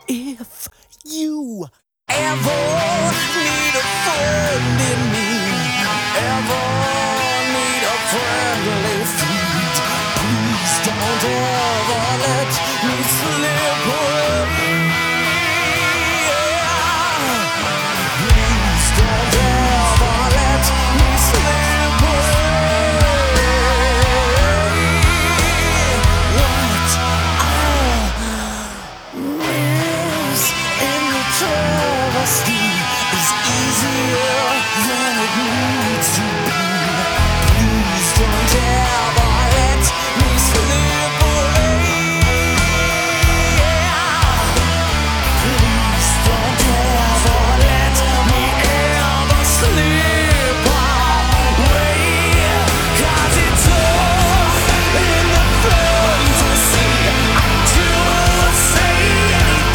If you ever need a friend in me, ever need a friendly feed, please don't